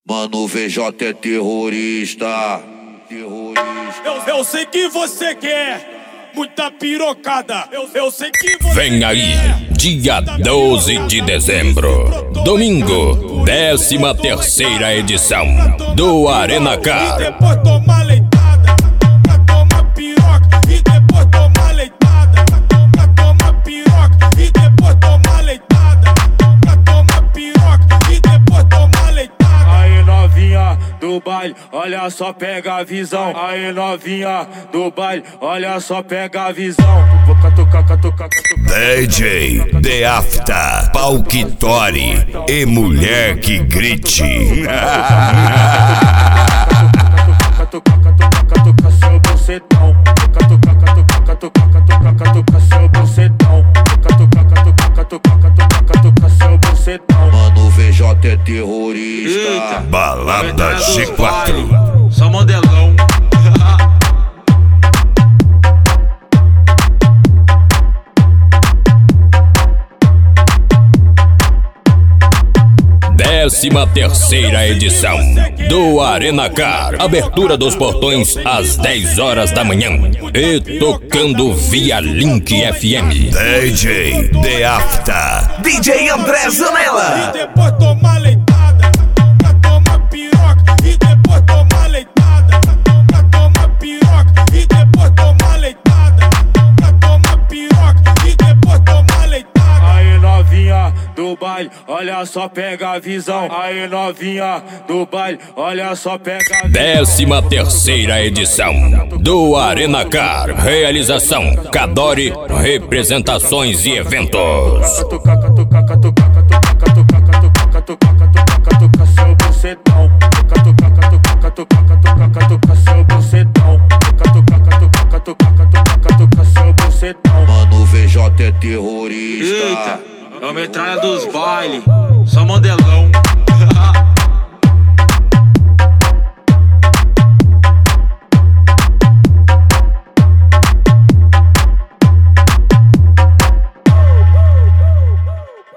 Mano, VJ é terrorista. Eu sei que você quer muita pirocada. Eu sei que você Vem aí, dia 12 de dezembro, domingo, 13ª edição do Arena Car. depois toma leitada, pra tomar piroca e depois toma leitada, pra tomar piroca e depois toma leitada, pra tomar piroca e depois toma leitada. Aí novinha do baile, olha só, pega a visão. Aí novinha do baile, olha só, pega a visão. DJ The Afta, Palquitori e mulher que grite. Mano, VJ é terrorista. Eita. Balada G4. Só modelão. 13ª edição do Arena Car. Abertura dos portões às 10 horas da manhã. E tocando via Link FM. DJ The Afta. DJ André Zanella. E depois toma leitada, pra tomar piroca e depois toma leitada, pra tomar piroca e depois toma leitada, pra tomar piroca e depois toma leitada. Aí novinha do baile, olha só, pega a visão. Aí novinha do baile, olha só, pega a visão. 13ª edição do Arena Car. Realização Cadore Representações e Eventos. Mano, VJ é terrorista. Eita, é o metralha dos baile. Só modelão.